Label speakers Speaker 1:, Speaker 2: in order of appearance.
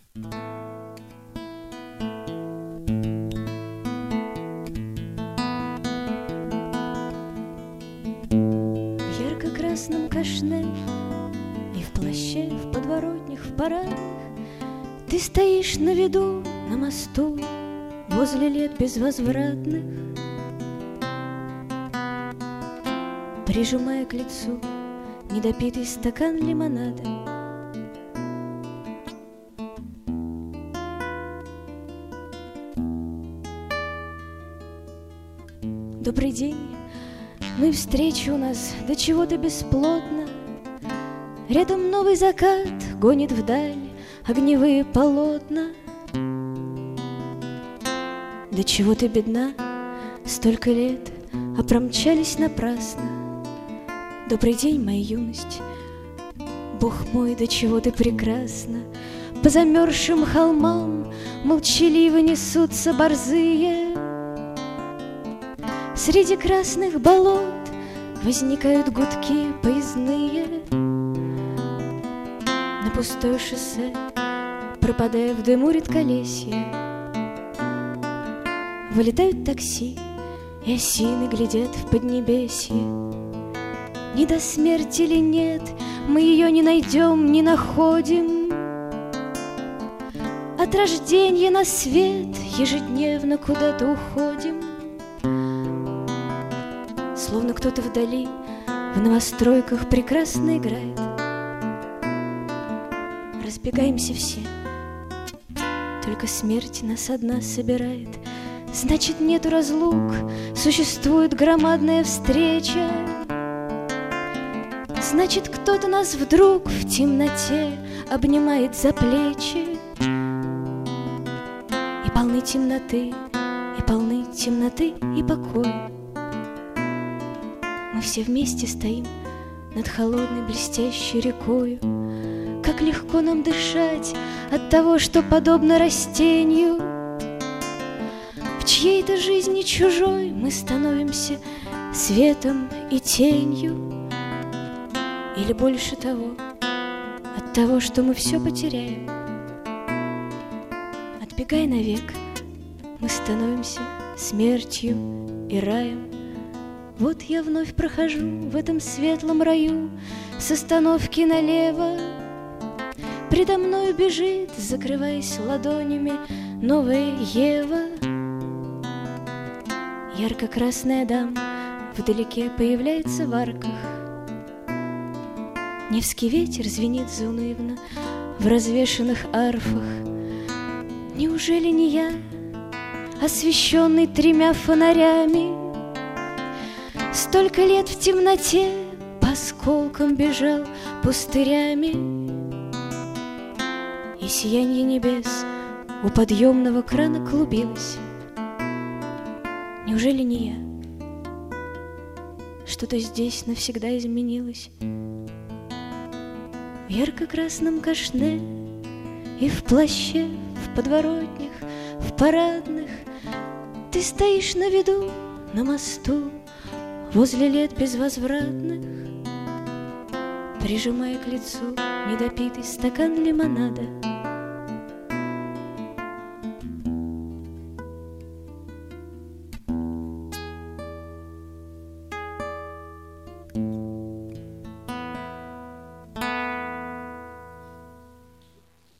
Speaker 1: В ярко-красном кашне и в плаще, в подворотнях, в парадах ты стоишь на виду, на мосту, возле лет безвозвратных, прижимая к лицу недопитый стакан лимонада. Добрый день, ну и встреча у нас до чего-то бесплотна. Рядом новый закат гонит вдаль огневые полотна. До чего ты бедна, столько лет, а промчались напрасно. Добрый день, моя юность, Бог мой, до чего ты прекрасна. По замерзшим холмам молчаливо несутся борзые. Среди красных болот возникают гудки поездные. На пустое шоссе, пропадая в дыму редколесье, вылетают такси, и осины глядят в поднебесье. Не до смерти ли нет, мы ее не найдем, не находим. От рождения на свет ежедневно куда-то уходим. Словно кто-то вдали в новостройках прекрасно играет. Разбегаемся все, только смерть нас одна собирает. Значит, нету разлук, существует громадная встреча. Значит, кто-то нас вдруг в темноте обнимает за плечи. И полны темноты, и полны темноты и покоя. Мы все вместе стоим над холодной блестящей рекою. Как легко нам дышать от того, что подобно растению. В чьей-то жизни чужой мы становимся светом и тенью. Или больше того, от того, что мы все потеряем. Отбегая навек, мы становимся смертью и раем. Вот я вновь прохожу в этом светлом раю с остановки налево. Предо мною бежит, закрываясь ладонями, новая Ева. Ярко-красная дама вдалеке появляется в арках. Невский ветер звенит заунывно в развешанных арфах. Неужели не я, освещенный 3 фонарями, столько лет в темноте по осколкам бежал пустырями? И сиянье небес у подъемного крана клубилось. Неужели не я? Что-то здесь навсегда изменилось. В ярко-красном кашне и в плаще, в подворотнях, в парадных ты стоишь на виду, на мосту, возле лет безвозвратных, прижимая к лицу недопитый стакан лимонада.